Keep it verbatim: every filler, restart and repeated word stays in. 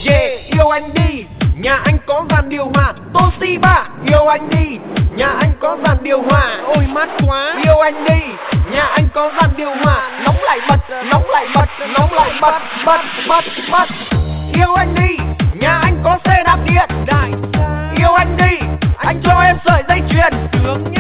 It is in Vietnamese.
chê. Yêu anh đi, nhà anh có dàn điều hòa. Toshiba, yêu anh đi, nhà anh có dàn điều hòa. Ôi mát quá. Yêu anh đi, nhà anh có dàn điều hòa. Nóng lại bật, nóng lại bật, nóng lại bật, bật, bật, bật. Yêu anh đi, nhà anh có xe đạp điện. Đại Yêu anh đi, anh cho em sợi dây chuyền. sướng nhá.